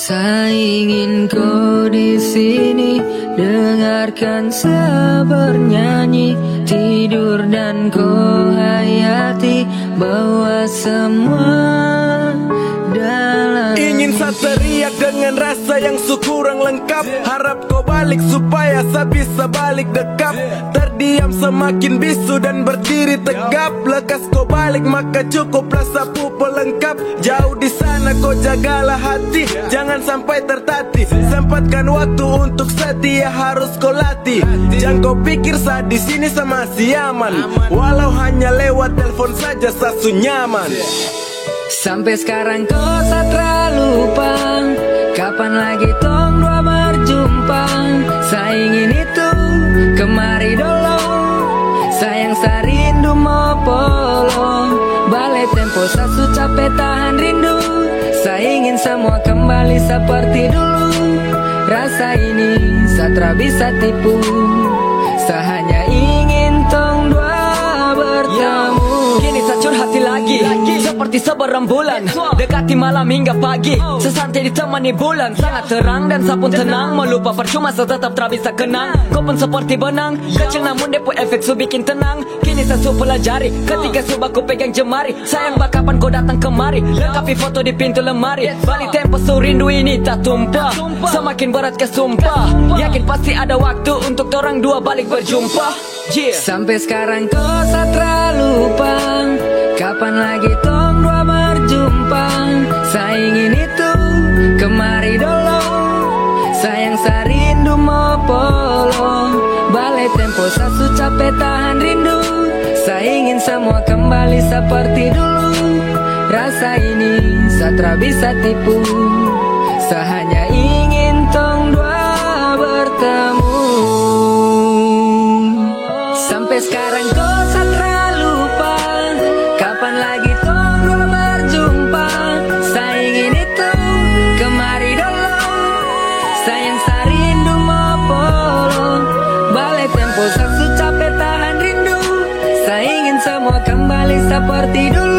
Saya ingin kau di sini, dengarkan saya bernyanyi, tidur dan kau hayati, bawa semua dalam. Ingin saya teriak dengan rasa yang kurang lengkap. Harap kau balik supaya saya bisa balik dekat. Terdiam semakin bisu dan berdiri tegap. Lekas kau balik maka cukuplah sapu pelengkap. Jauh di sana kau jagalah hati, jangan sampai tertatih. Sempatkan waktu untuk setia, harus kau latih. Jangan kau pikir saya di sini sama si aman, walau hanya lewat telepon saja saya su nyaman. Sampai sekarang kau tak lupa, kapan lagi tong dua berjumpa. Saya ingin itu kemari dulu, sayang saya rindu mau polo. Balai tempo saya su capek tahan rindu, saya ingin semua kembali seperti dulu. Rasa ini saya tak bisa tipu, saya hanya ingin tong dua bertemu. Kini saya curhati lagi, seperti seberembulan, dekati malam hingga pagi, sesantai ditemani bulan. Sangat terang dan saya pun tenang, mau lupa percuma saya tetap tak bisa kenang. Kau pun seperti benang, kecil namun depo efek su bikin tenang. Kini saya su pelajari, ketika sudah ku pegang jemari. Sayang bak kapan kau datang kemari, lengkapi foto di pintu lemari. Balik tempo su rindu ini tak tumpah, semakin berat kesumpah. Yakin pasti ada waktu untuk orang dua balik berjumpa. Sampai sekarang kau tak lupa, kapan lagi tong dua berjumpa. Saya ingin itu kemari dulu, sayang saya rindu mau polo. Balai tempo saya su capek tahan rindu, saya ingin semua kembali seperti dulu. Rasa ini saya tak bisa tipu, saya hanya ingin tong dua bertemu. Sampai sekarang kau tak lupa, kapan lagi tong dua berjumpa. Saya ingin itu kemari dulu, sayang saya rindu mau polo. Balai tempo saya su capek tahan rindu, saya ingin semua kembali seperti dulu.